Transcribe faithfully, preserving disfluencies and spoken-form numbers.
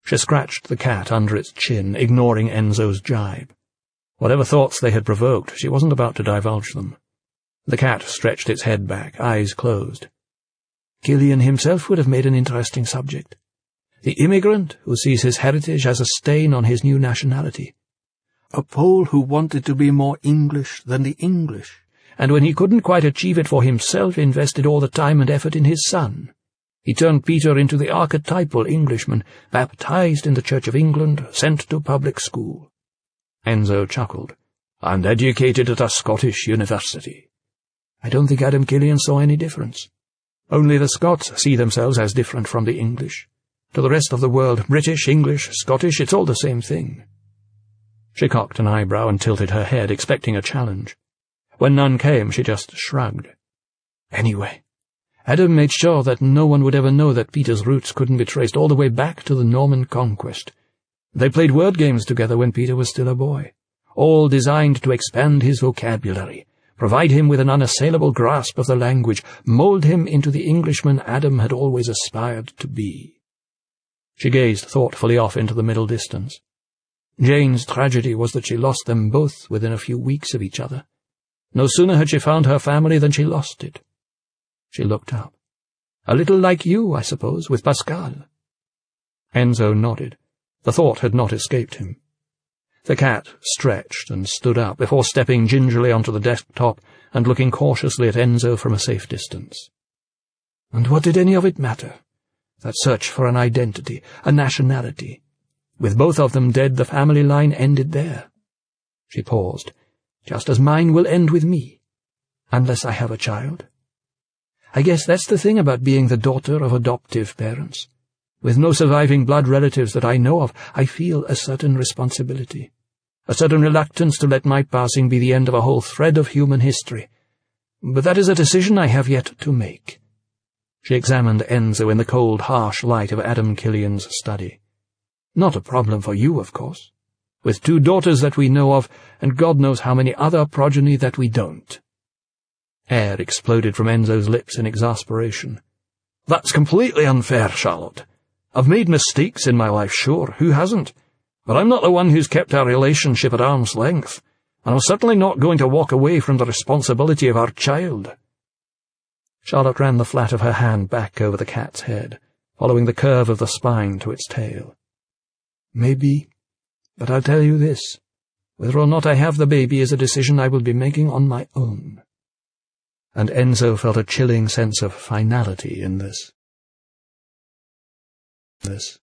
She scratched the cat under its chin, ignoring Enzo's jibe. Whatever thoughts they had provoked, she wasn't about to divulge them. The cat stretched its head back, eyes closed. Killian himself would have made an interesting subject. The immigrant who sees his heritage as a stain on his new nationality. A Pole who wanted to be more English than the English, and when he couldn't quite achieve it for himself, invested all the time and effort in his son. He turned Peter into the archetypal Englishman, baptized in the Church of England, sent to public school. Enzo chuckled. And educated at a Scottish university. I don't think Adam Killian saw any difference. Only the Scots see themselves as different from the English. To the rest of the world, British, English, Scottish, it's all the same thing. She cocked an eyebrow and tilted her head, expecting a challenge. When none came, she just shrugged. Anyway, Adam made sure that no one would ever know that Peter's roots couldn't be traced all the way back to the Norman conquest. They played word games together when Peter was still a boy, all designed to expand his vocabulary, provide him with an unassailable grasp of the language, mold him into the Englishman Adam had always aspired to be. She gazed thoughtfully off into the middle distance. Jane's tragedy was that she lost them both within a few weeks of each other. No sooner had she found her family than she lost it. She looked up. A little like you, I suppose, with Pascal. Enzo nodded. The thought had not escaped him. The cat stretched and stood up before stepping gingerly onto the desktop and looking cautiously at Enzo from a safe distance. And what did any of it matter? That search for an identity, a nationality. With both of them dead, the family line ended there. She paused. Just as mine will end with me, unless I have a child. I guess that's the thing about being the daughter of adoptive parents. With no surviving blood relatives that I know of, I feel a certain responsibility, a certain reluctance to let my passing be the end of a whole thread of human history. But that is a decision I have yet to make. She examined Enzo in the cold, harsh light of Adam Killian's study. Not a problem for you, of course. With two daughters that we know of, and God knows how many other progeny that we don't. Air exploded from Enzo's lips in exasperation. That's completely unfair, Charlotte. I've made mistakes in my life, sure, who hasn't? But I'm not the one who's kept our relationship at arm's length, and I'm certainly not going to walk away from the responsibility of our child. Charlotte ran the flat of her hand back over the cat's head, following the curve of the spine to its tail. Maybe, but I'll tell you this. Whether or not I have the baby is a decision I will be making on my own. And Enzo felt a chilling sense of finality in this. This.